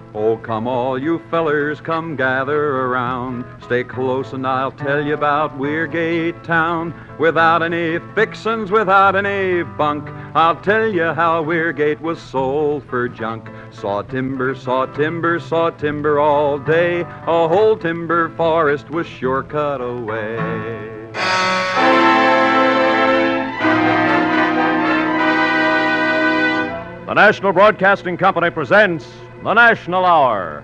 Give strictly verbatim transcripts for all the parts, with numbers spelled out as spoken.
Oh, come all you fellers, come gather around. Stay close and I'll tell you about Weirgate Town. Without any fixins, without any bunk, I'll tell you how Weirgate was sold for junk. Saw timber, saw timber, saw timber all day. A whole timber forest was sure cut away. The National Broadcasting Company presents The National Hour.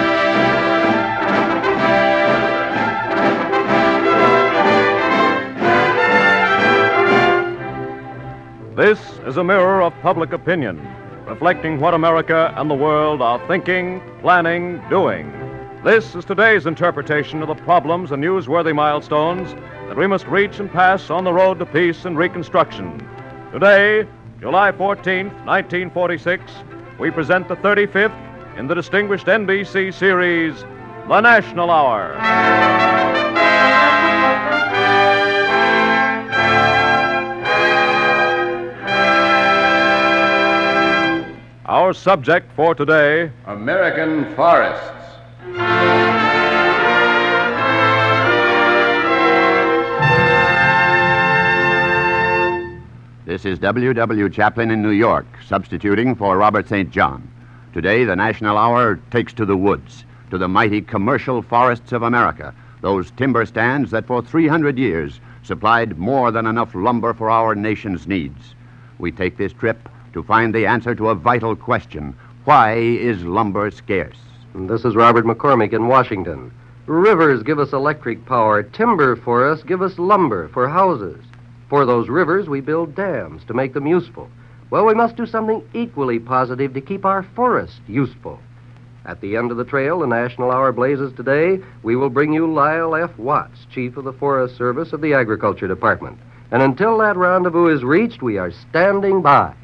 This is a mirror of public opinion, reflecting what America and the world are thinking, planning, doing. This is today's interpretation of the problems and newsworthy milestones that we must reach and pass on the road to peace and reconstruction. Today, July fourteenth, nineteen forty-six, we present the thirty-fifth in the distinguished N B C series, The National Hour. Our subject for today, American forests. This is W W Chaplin in New York, substituting for Robert Saint John. Today, the National Hour takes to the woods, to the mighty commercial forests of America, those timber stands that for three hundred years supplied more than enough lumber for our nation's needs. We take this trip to find the answer to a vital question: why is lumber scarce? This is Robert McCormick in Washington. Rivers give us electric power. Timber forests give us lumber for houses. For those rivers, we build dams to make them useful. Well, we must do something equally positive to keep our forests useful. At the end of the trail, the National Hour blazes today, we will bring you Lyle F. Watts, Chief of the Forest Service of the Agriculture Department. And until that rendezvous is reached, we are standing by.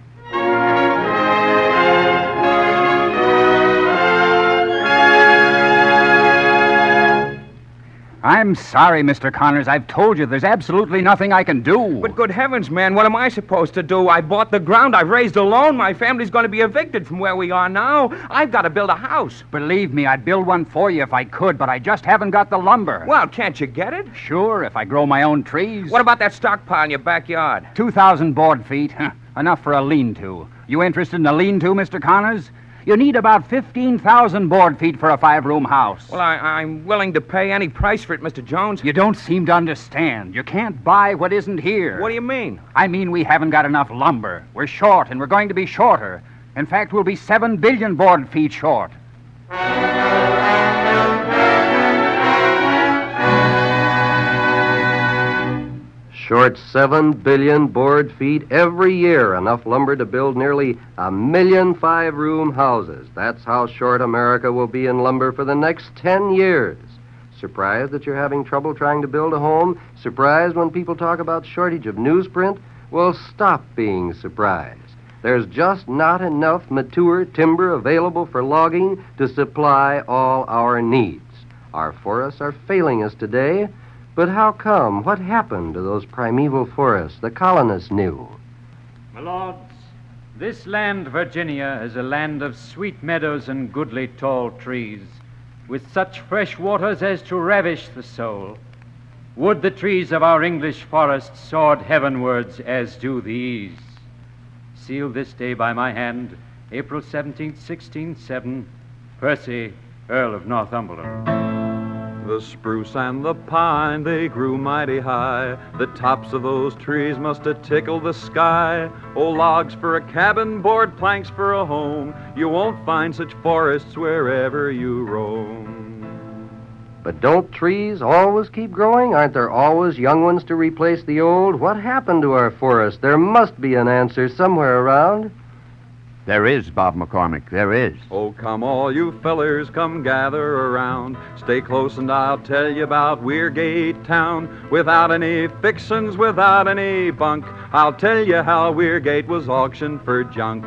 I'm sorry, Mister Connors. I've told you there's absolutely nothing I can do. But good heavens, man, what am I supposed to do? I bought the ground. I've raised a loan. My family's going to be evicted from where we are now. I've got to build a house. Believe me, I'd build one for you if I could, but I just haven't got the lumber. Well, can't you get it? Sure, if I grow my own trees. What about that stockpile in your backyard? Two thousand board feet. Enough for a lean-to. You interested in a lean-to, Mister Connors? You need about fifteen thousand board feet for a five-room house. Well, I, I'm willing to pay any price for it, Mister Jones. You don't seem to understand. You can't buy what isn't here. What do you mean? I mean we haven't got enough lumber. We're short, and we're going to be shorter. In fact, we'll be seven billion board feet short. Short seven billion board feet every year, enough lumber to build nearly a million five-room houses. That's how short America will be in lumber for the next ten years. Surprised that you're having trouble trying to build a home? Surprised when people talk about shortage of newsprint? Well, stop being surprised. There's just not enough mature timber available for logging to supply all our needs. Our forests are failing us today. But how come? What happened to those primeval forests the colonists knew? My lords, this land, Virginia, is a land of sweet meadows and goodly tall trees, with such fresh waters as to ravish the soul. Would the trees of our English forests soared heavenwards as do these. Sealed this day by my hand, April seventeenth, sixteen oh seven, Percy, Earl of Northumberland. The spruce and the pine, they grew mighty high. The tops of those trees must have tickled the sky. Oh, logs for a cabin, board planks for a home. You won't find such forests wherever you roam. But don't trees always keep growing? Aren't there always young ones to replace the old? What happened to our forests? There must be an answer somewhere around. There is, Bob McCormick, there is. Oh, come all you fellers, come gather around. Stay close and I'll tell you about Weirgate Town. Without any fixins, without any bunk, I'll tell you how Weirgate was auctioned for junk.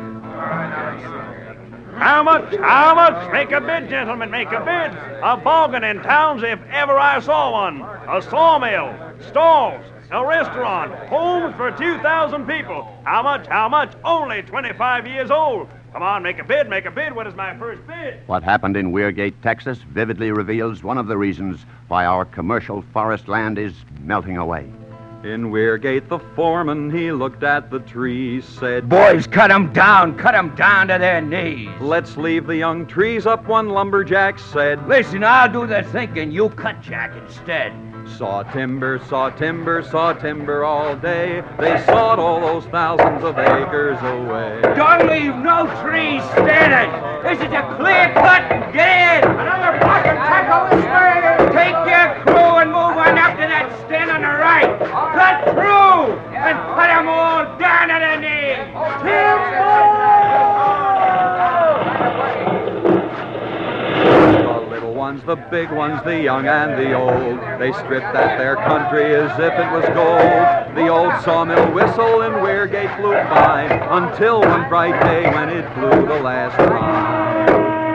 How much? How much? Make a bid, gentlemen, make a bid. A bargain in towns if ever I saw one. A sawmill, stalls, a restaurant, homes for two thousand people. How much? How much? Only twenty-five years old. Come on, make a bid, make a bid. What is my first bid? What happened in Weirgate, Texas, vividly reveals one of the reasons why our commercial forest land is melting away. In Weirgate, the foreman, he looked at the trees, said, Boys, cut 'em down, cut 'em down to their knees. Let's leave the young trees up, one lumberjack said. Listen, I'll do the thinking. You cut Jack instead. Saw timber, saw timber, saw timber all day. They sawed all those thousands of acres away. Don't leave no trees standing. This is a clear cut. Get in. Another block and tackle this way. Take your crew and move on up to that stand on the right. Cut through and cut 'em all down to the knee. The little ones, the big ones, the young and the old, they stripped at their country as if it was gold. The old sawmill whistle in Weirgate flew by until one bright day when it blew the last time.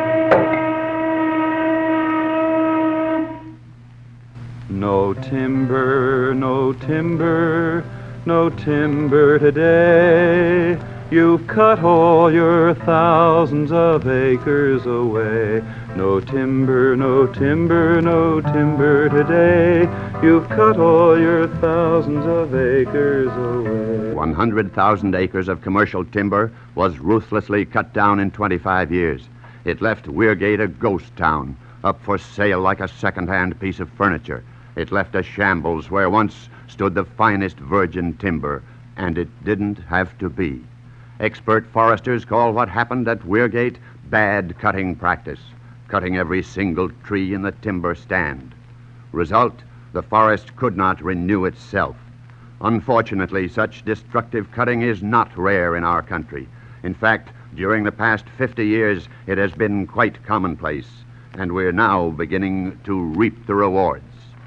No timber, no timber, no timber today. You've cut all your thousands of acres away. No timber, no timber, no timber today. You've cut all your thousands of acres away. one hundred thousand acres of commercial timber was ruthlessly cut down in twenty-five years. It left Weirgate a ghost town, up for sale like a second-hand piece of furniture. It left a shambles where once stood the finest virgin timber, and it didn't have to be. Expert foresters call what happened at Weirgate bad cutting practice, cutting every single tree in the timber stand. Result, the forest could not renew itself. Unfortunately, such destructive cutting is not rare in our country. In fact, during the past fifty years, it has been quite commonplace, and we're now beginning to reap the rewards.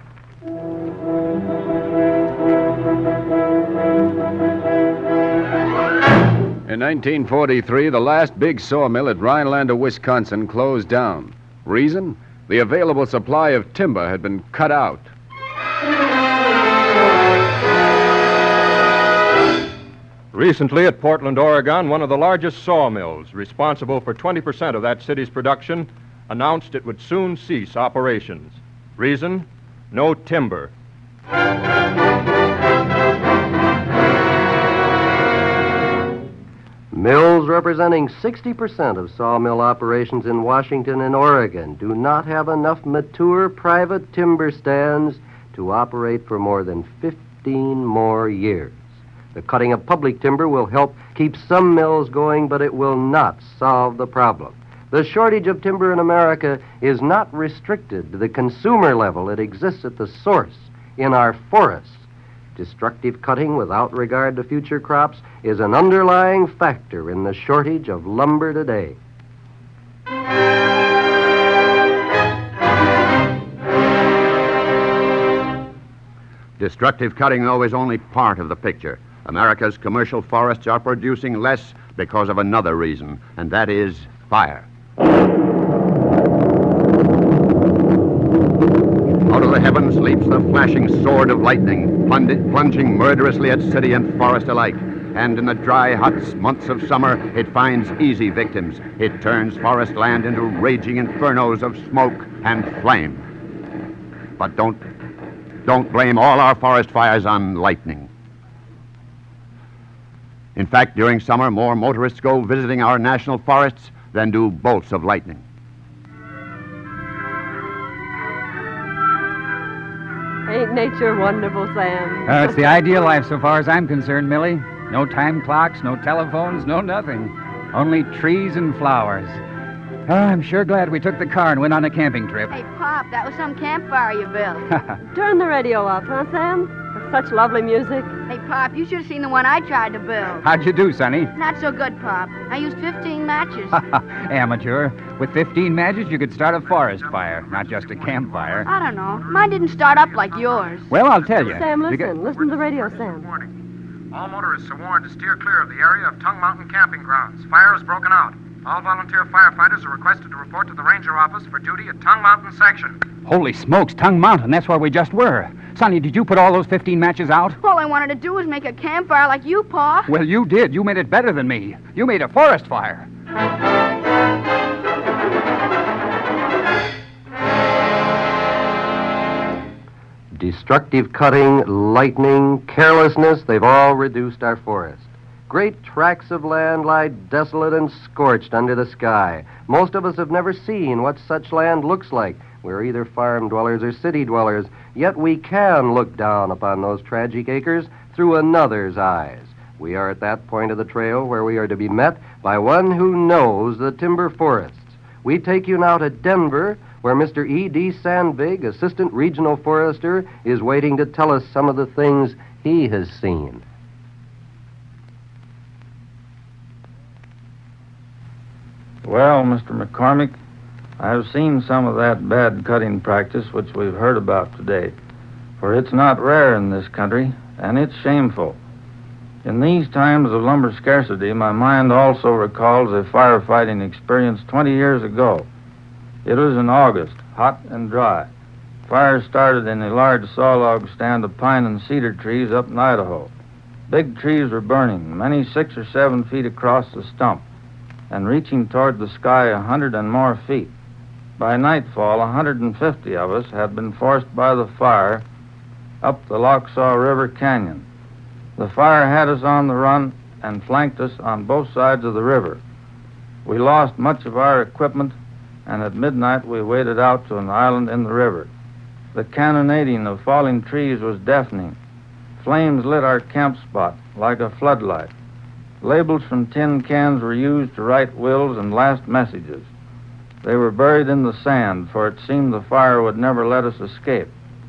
In nineteen forty-three, the last big sawmill at Rhinelander, Wisconsin closed down. Reason? The available supply of timber had been cut out. Recently at Portland, Oregon, one of the largest sawmills, responsible for twenty percent of that city's production, announced it would soon cease operations. Reason? No timber. Mills representing sixty percent of sawmill operations in Washington and Oregon do not have enough mature private timber stands to operate for more than fifteen more years. The cutting of public timber will help keep some mills going, but it will not solve the problem. The shortage of timber in America is not restricted to the consumer level. It exists at the source, in our forests. Destructive cutting without regard to future crops is an underlying factor in the shortage of lumber today. Destructive cutting, though, is only part of the picture. America's commercial forests are producing less because of another reason, and that is fire. Out of the heavens leaps the flashing sword of lightning, plunging murderously at city and forest alike. And in the dry, hot months of summer, it finds easy victims. It turns forest land into raging infernos of smoke and flame. But don't, don't blame all our forest fires on lightning. In fact, during summer, more motorists go visiting our national forests than do bolts of lightning. Ain't nature wonderful, Sam? Uh, it's the ideal life so far as I'm concerned, Millie. No time clocks, no telephones, no nothing. Only trees and flowers. Oh, I'm sure glad we took the car and went on a camping trip. Hey, Pop, that was some campfire you built. Turn the radio off, huh, Sam? That's such lovely music. Hey, Pop, you should have seen the one I tried to build. How'd you do, Sonny? Not so good, Pop. I used fifteen matches. Amateur. With fifteen matches, you could start a forest fire, not just a campfire. I don't know. Mine didn't start up like yours. Well, I'll tell you. Sam, listen. You got... Listen to the radio, Sam. Warning. All motorists are warned to steer clear of the area of Tongue Mountain Camping Grounds. Fire has broken out. All volunteer firefighters are requested to report to the ranger office for duty at Tongue Mountain Section. Holy smokes, Tongue Mountain. That's where we just were. Sonny, did you put all those fifteen matches out? All I wanted to do was make a campfire like you, Pa. Well, you did. You made it better than me. You made a forest fire. Destructive cutting, lightning, carelessness, they've all reduced our forest. Great tracts of land lie desolate and scorched under the sky. Most of us have never seen what such land looks like. We're either farm dwellers or city dwellers, yet we can look down upon those tragic acres through another's eyes. We are at that point of the trail where we are to be met by one who knows the timber forests. We take you now to Denver, where Mister E D Sandvig, Assistant Regional Forester, is waiting to tell us some of the things he has seen. Well, Mister McCormick, I've seen some of that bad cutting practice which we've heard about today, for it's not rare in this country, and it's shameful. In these times of lumber scarcity, my mind also recalls a firefighting experience twenty years ago. It was in August, hot and dry. Fire started in a large sawlog stand of pine and cedar trees up in Idaho. Big trees were burning, many six or seven feet across the stump, and reaching toward the sky a hundred and more feet. By nightfall, a hundred and fifty of us had been forced by the fire up the Locksaw River Canyon. The fire had us on the run and flanked us on both sides of the river. We lost much of our equipment, and at midnight we waded out to an island in the river. The cannonading of falling trees was deafening. Flames lit our camp spot like a floodlight. Labels from tin cans were used to write wills and last messages. They were buried in the sand, for it seemed the fire would never let us escape.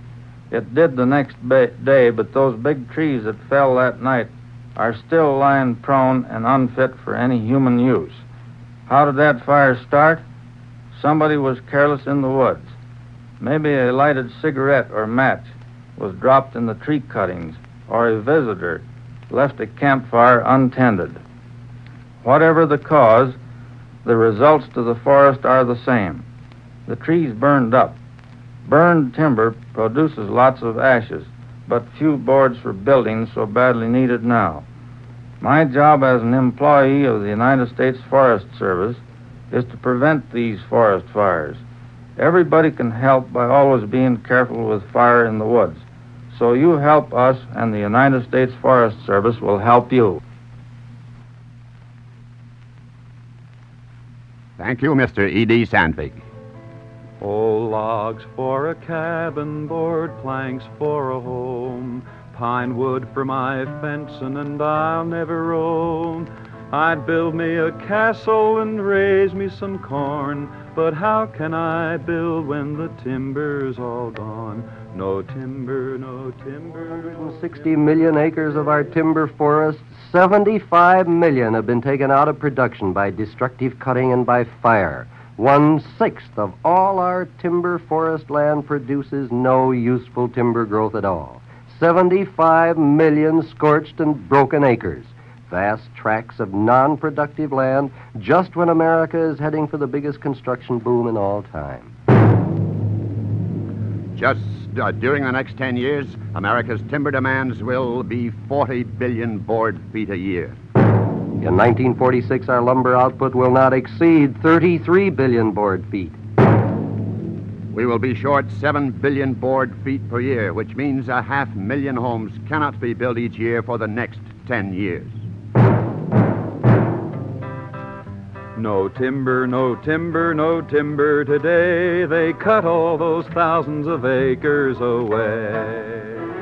It did the next ba- day, but those big trees that fell that night are still lying prone and unfit for any human use. How did that fire start? Somebody was careless in the woods. Maybe a lighted cigarette or match was dropped in the tree cuttings, or a visitor left a campfire untended. Whatever the cause, the results to the forest are the same. The trees burned up. Burned timber produces lots of ashes, but few boards for buildings so badly needed now. My job as an employee of the United States Forest Service is to prevent these forest fires. Everybody can help by always being careful with fire in the woods. So you help us, and the United States Forest Service will help you. Thank you, Mister E D Sandvig. Old logs for a cabin, board planks for a home, pine wood for my fencing, and I'll never roam. I'd build me a castle and raise me some corn, but how can I build when the timber's all gone? No timber, no timber. sixty million acres of our timber forest, seventy-five million have been taken out of production by destructive cutting and by fire. One-sixth of all our timber forest land produces no useful timber growth at all. seventy-five million scorched and broken acres. Vast tracts of non-productive land just when America is heading for the biggest construction boom in all time. Just uh, during the next ten years, America's timber demands will be forty billion board feet a year. In nineteen forty-six, our lumber output will not exceed thirty-three billion board feet. We will be short seven billion board feet per year, which means a half million homes cannot be built each year for the next ten years. No timber, no timber, no timber today. They cut all those thousands of acres away.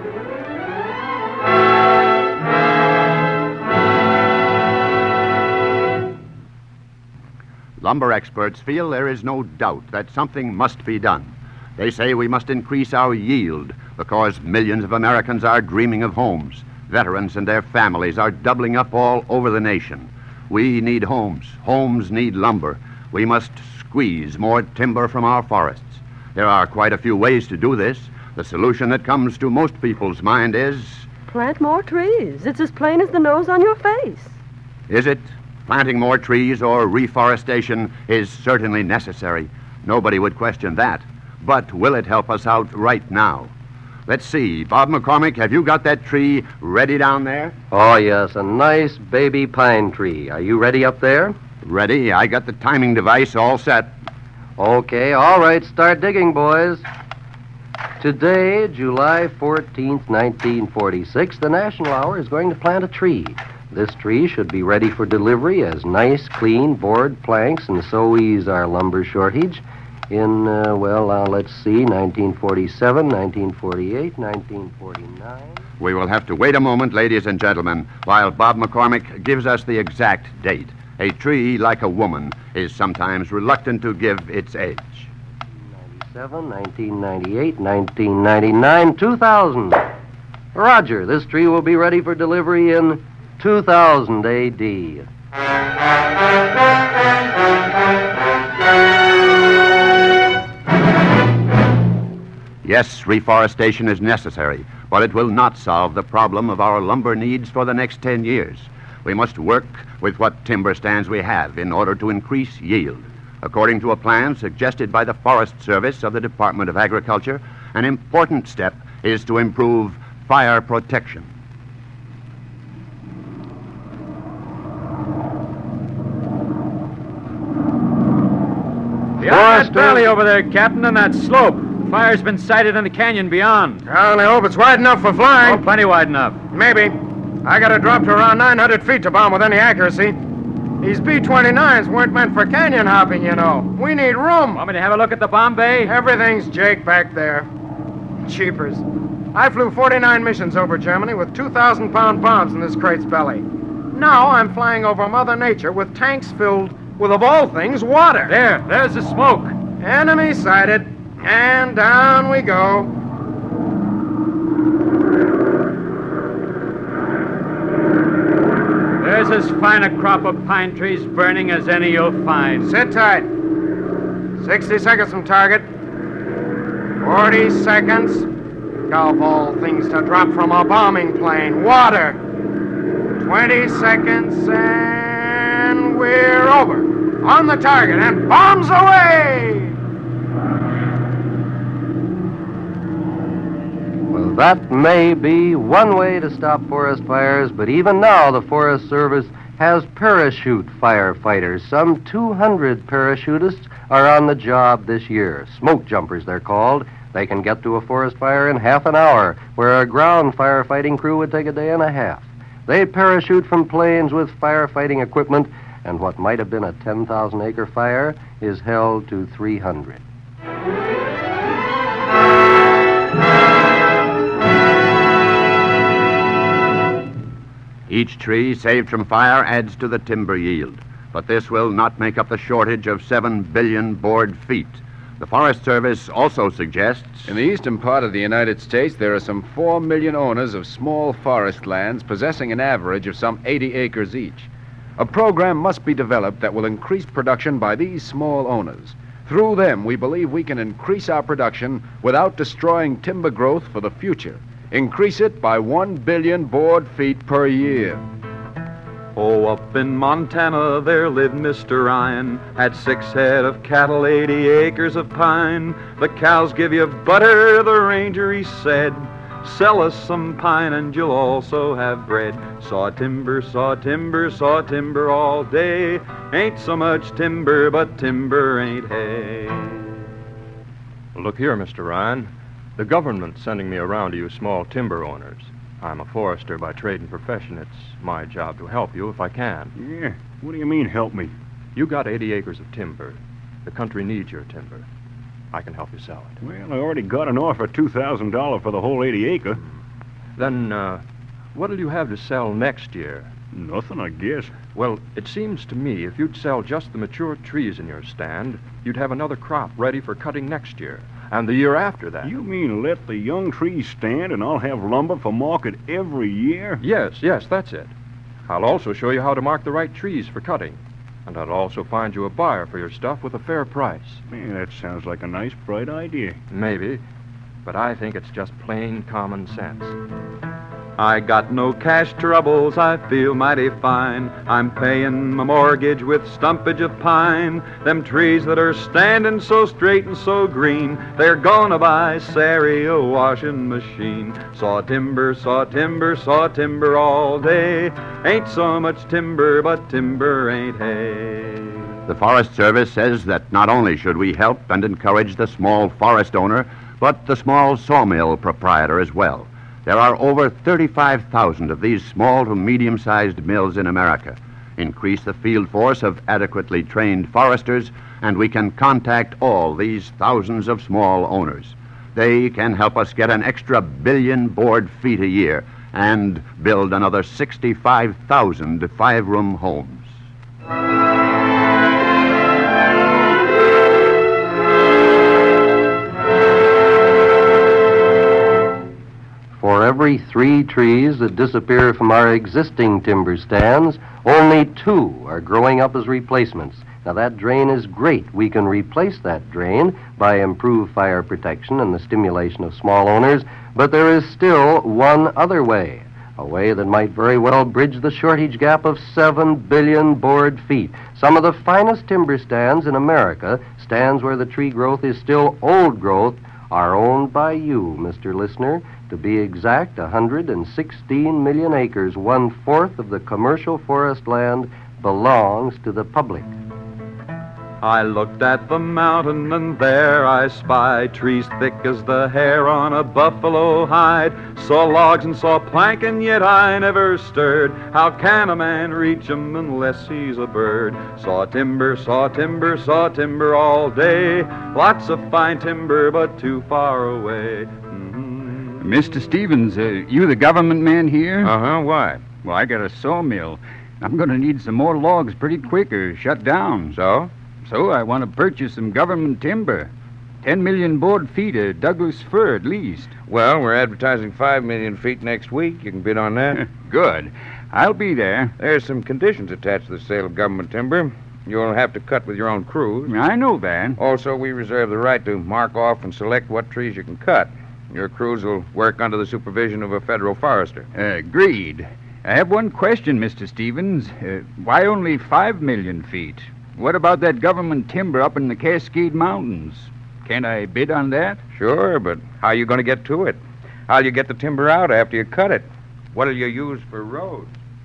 Lumber experts feel there is no doubt that something must be done. They say we must increase our yield because millions of Americans are dreaming of homes. Veterans and their families are doubling up all over the nation. We need homes. Homes need lumber. We must squeeze more timber from our forests. There are quite a few ways to do this. The solution that comes to most people's mind is... Plant more trees. It's as plain as the nose on your face. Is it? Planting more trees or reforestation is certainly necessary. Nobody would question that. But will it help us out right now? Let's see. Bob McCormick, have you got that tree ready down there? Oh, yes, a nice baby pine tree. Are you ready up there? Ready. I got the timing device all set. Okay, all right, start digging, boys. Today, July fourteenth, nineteen forty-six, the National Hour is going to plant a tree. This tree should be ready for delivery as nice, clean board planks and so ease our lumber shortage in, uh, well, now let's see, nineteen forty-seven, nineteen forty-eight, nineteen forty-nine. We will have to wait a moment, ladies and gentlemen, while Bob McCormick gives us the exact date. A tree, like a woman, is sometimes reluctant to give its age. ninety-seven, nineteen ninety-eight, nineteen ninety-nine, two thousand. Roger, this tree will be ready for delivery in two thousand A D. Yes, reforestation is necessary, but it will not solve the problem of our lumber needs for the next ten years. We must work with what timber stands we have in order to increase yield. According to a plan suggested by the Forest Service of the Department of Agriculture, an important step is to improve fire protection. Beyond that valley over there, Captain, and that slope. Fire's been sighted in the canyon beyond. I only hope it's wide enough for flying. Oh, plenty wide enough. Maybe. I got to drop to around nine hundred feet to bomb with any accuracy. These B twenty-nines weren't meant for canyon hopping, you know. We need room. Want me to have a look at the bomb bay? Everything's Jake back there. Cheapers. I flew forty-nine missions over Germany with two thousand pound bombs in this crate's belly. Now I'm flying over Mother Nature with tanks filled with, of all things, water. There, there's the smoke. Enemy sighted. And down we go. There's as fine a crop of pine trees burning as any you'll find. Sit tight. Sixty seconds from target. Forty seconds. Of all things to drop from a bombing plane. Water. Twenty seconds and we're over. On the target and bombs away! Well, that may be one way to stop forest fires, but even now the Forest Service has parachute firefighters. Some two hundred parachutists are on the job this year. Smoke jumpers, they're called. They can get to a forest fire in half an hour, where a ground firefighting crew would take a day and a half. They parachute from planes with firefighting equipment, and what might have been a ten thousand acre fire is held to three hundred. Each tree saved from fire adds to the timber yield, but this will not make up the shortage of seven billion board feet. The Forest Service also suggests... In the eastern part of the United States, there are some four million owners of small forest lands possessing an average of some eighty acres each. A program must be developed that will increase production by these small owners. Through them, we believe we can increase our production without destroying timber growth for the future. Increase it by one billion board feet per year. Oh, up in Montana there lived Mister Ryan, had six head of cattle, eighty acres of pine. The cows give you butter, the ranger he said. Sell us some pine and you'll also have bread. Saw timber, saw timber, saw timber all day. Ain't so much timber, but timber ain't hay. Look here, Mister Ryan. The government's sending me around to you small timber owners. I'm a forester by trade and profession. It's my job to help you if I can. Yeah, what do you mean, help me? You got eighty acres of timber. The country needs your timber. I can help you sell it. Well, I already got an offer, two thousand dollars for the whole eighty acre. Then, uh, what'll you have to sell next year? Nothing, I guess. Well, it seems to me if you'd sell just the mature trees in your stand, you'd have another crop ready for cutting next year. And the year after that. You mean let the young trees stand and I'll have lumber for market every year? Yes, yes, that's it. I'll also show you how to mark the right trees for cutting. And I'll also find you a buyer for your stuff with a fair price. Man, that sounds like a nice, bright idea. Maybe, but I think it's just plain common sense. I got no cash troubles, I feel mighty fine. I'm paying my mortgage with stumpage of pine. Them trees that are standing so straight and so green, they're gonna buy Sari a washing machine. Saw timber, saw timber, saw timber all day. Ain't so much timber, but timber ain't hay. The Forest Service says that not only should we help and encourage the small forest owner, but the small sawmill proprietor as well. There are over thirty-five thousand of these small to medium-sized mills in America. Increase the field force of adequately trained foresters, and we can contact all these thousands of small owners. They can help us get an extra billion board feet a year and build another sixty-five thousand five-room homes. For every three trees that disappear from our existing timber stands, only two are growing up as replacements. Now, that drain is great. We can replace that drain by improved fire protection and the stimulation of small owners, but there is still one other way, a way that might very well bridge the shortage gap of seven billion board feet. Some of the finest timber stands in America, stands where the tree growth is still old growth, are owned by you, Mister Listener. To be exact, one hundred sixteen million acres, one-fourth of the commercial forest land, belongs to the public. I looked at the mountain and there I spied trees thick as the hair on a buffalo hide. Saw logs and saw plank and yet I never stirred. How can a man reach 'em unless he's a bird? Saw timber, saw timber, saw timber all day. Lots of fine timber but too far away. Mister Stevens, uh, you the government man here? Uh-huh, why? Well, I got a sawmill. I'm going to need some more logs pretty quick or shut down. So? So I want to purchase some government timber. Ten million board feet of Douglas fir at least. Well, we're advertising five million feet next week. You can bid on that. Good. I'll be there. There's some conditions attached to the sale of government timber. You'll have to cut with your own crews. I know that. Also, we reserve the right to mark off and select what trees you can cut. Your crews will work under the supervision of a federal forester. Uh, agreed. I have one question, Mister Stevens. Uh, why only five million feet? What about that government timber up in the Cascade Mountains? Can I bid on that? Sure, but how are you going to get to it? How'll you get the timber out after you cut it? What'll you use for roads?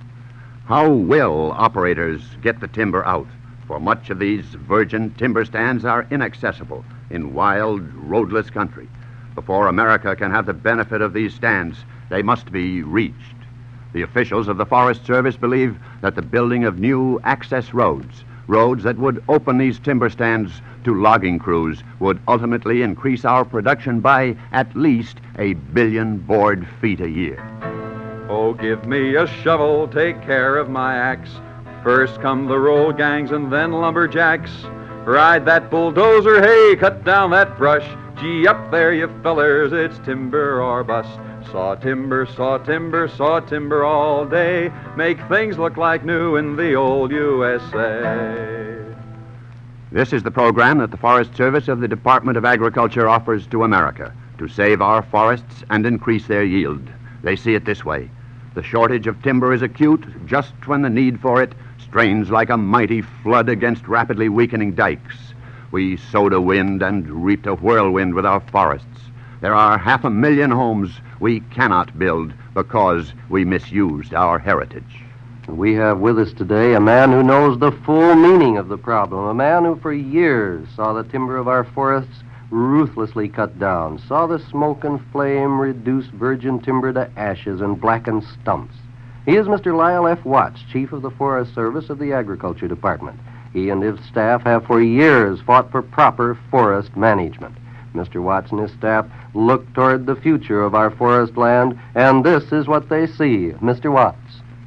How will operators get the timber out? For much of these virgin timber stands are inaccessible in wild, roadless country. Before America can have the benefit of these stands, they must be reached. The officials of the Forest Service believe that the building of new access roads, roads that would open these timber stands to logging crews, would ultimately increase our production by at least a billion board feet a year. Oh, give me a shovel, take care of my axe. First come the roll gangs and then lumberjacks. Ride that bulldozer, hey, cut down that brush. Gee, up there, you fellers, it's timber or bust. Saw timber, saw timber, saw timber all day. Make things look like new in the old U S A. This is the program that the Forest Service of the Department of Agriculture offers to America to save our forests and increase their yield. They see it this way. The shortage of timber is acute just when the need for it strains like a mighty flood against rapidly weakening dikes. We sowed a wind and reaped a whirlwind with our forests. There are half a million homes we cannot build because we misused our heritage. We have with us today a man who knows the full meaning of the problem, a man who for years saw the timber of our forests ruthlessly cut down, saw the smoke and flame reduce virgin timber to ashes and blackened stumps. He is Mister Lyle F. Watts, Chief of the Forest Service of the Agriculture Department. He and his staff have for years fought for proper forest management. Mister Watts and his staff look toward the future of our forest land, and this is what they see. Mister Watts.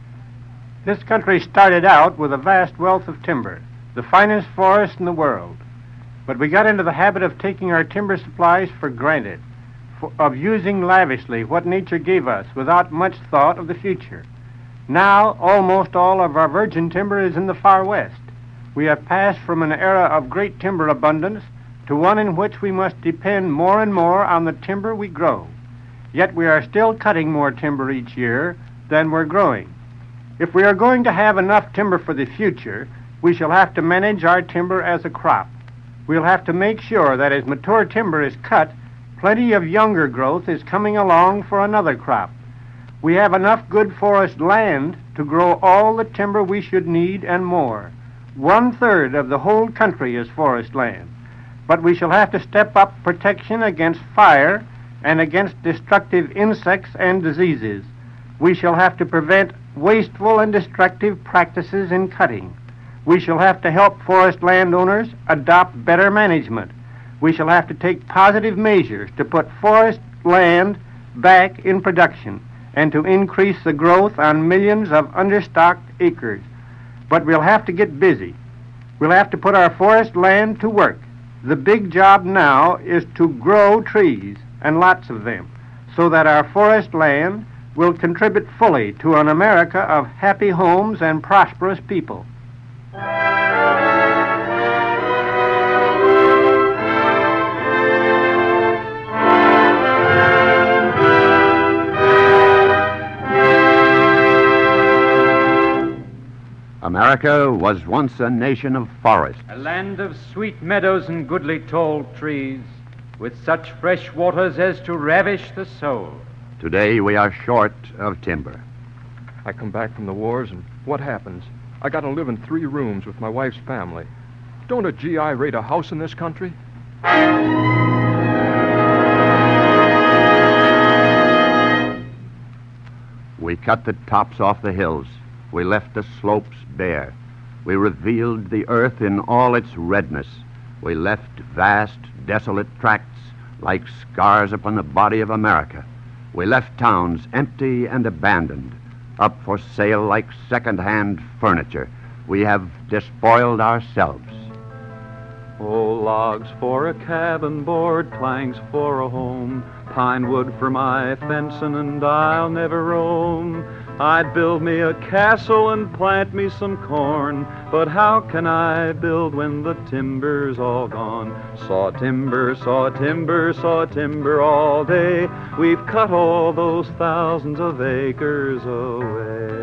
This country started out with a vast wealth of timber, the finest forest in the world. But we got into the habit of taking our timber supplies for granted, for, of using lavishly what nature gave us without much thought of the future. Now, almost all of our virgin timber is in the far west. We have passed from an era of great timber abundance to one in which we must depend more and more on the timber we grow. yet we are still cutting more timber each year than we're growing. If we are going to have enough timber for the future, we shall have to manage our timber as a crop. We'll have to make sure that as mature timber is cut, plenty of younger growth is coming along for another crop. We have enough good forest land to grow all the timber we should need and more. One-third of the whole country is forest land. But we shall have to step up protection against fire and against destructive insects and diseases. We shall have to prevent wasteful and destructive practices in cutting. We shall have to help forest landowners adopt better management. We shall have to take positive measures to put forest land back in production and to increase the growth on millions of understocked acres. But we'll have to get busy. We'll have to put our forest land to work. The big job now is to grow trees, and lots of them, so that our forest land will contribute fully to an America of happy homes and prosperous people. America was once a nation of forests. A land of sweet meadows and goodly tall trees, with such fresh waters as to ravish the soul. Today we are short of timber. I come back from the wars, and what happens? I got to live in three rooms with my wife's family. Don't a G I rate a house in this country? We cut the tops off the hills. We left the slopes bare. We revealed the earth in all its redness. We left vast, desolate tracts like scars upon the body of America. We left towns empty and abandoned, up for sale like second-hand furniture. We have despoiled ourselves. Oh, logs for a cabin board, planks for a home, pine wood for my fencing, and I'll never roam. I'd build me a castle and plant me some corn, but how can I build when the timber's all gone? Saw timber, saw timber, saw timber all day. We've cut all those thousands of acres away.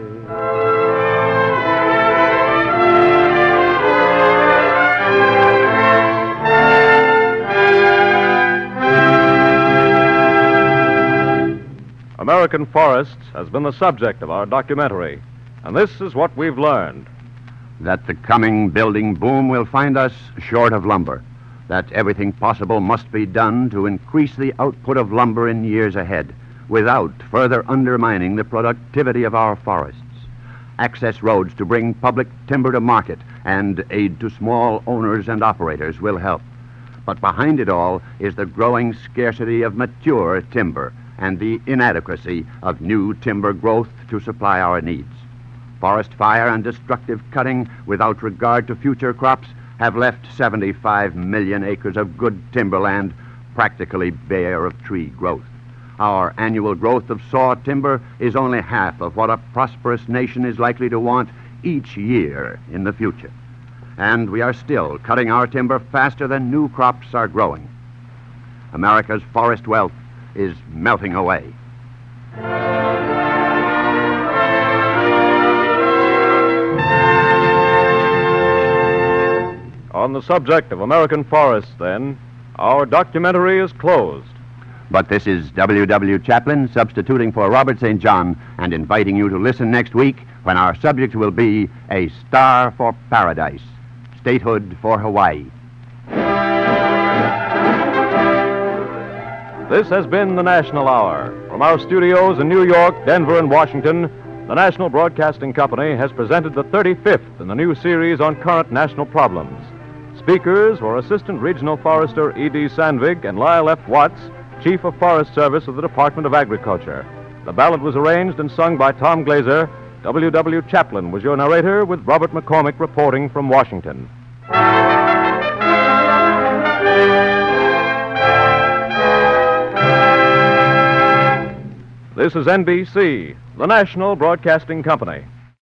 American forests has been the subject of our documentary, and this is what we've learned. That the coming building boom will find us short of lumber. That everything possible must be done to increase the output of lumber in years ahead, without further undermining the productivity of our forests. Access roads to bring public timber to market and aid to small owners and operators will help. But behind it all is the growing scarcity of mature timber and the inadequacy of new timber growth to supply our needs. Forest fire and destructive cutting without regard to future crops have left seventy-five million acres of good timberland practically bare of tree growth. Our annual growth of saw timber is only half of what a prosperous nation is likely to want each year in the future. And we are still cutting our timber faster than new crops are growing. America's forest wealth is melting away. On the subject of American forests, then, our documentary is closed. But this is W W Chaplin substituting for Robert Saint John and inviting you to listen next week when our subject will be A Star for Paradise, Statehood for Hawaii. This has been the National Hour. From our studios in New York, Denver, and Washington, the National Broadcasting Company has presented the thirty-fifth in the new series on current national problems. Speakers were Assistant Regional Forester E D Sandvig and Lyle F. Watts, Chief of Forest Service of the Department of Agriculture. The ballad was arranged and sung by Tom Glazer. W W Chaplin was your narrator, with Robert McCormick reporting from Washington. This is N B C, the National Broadcasting Company.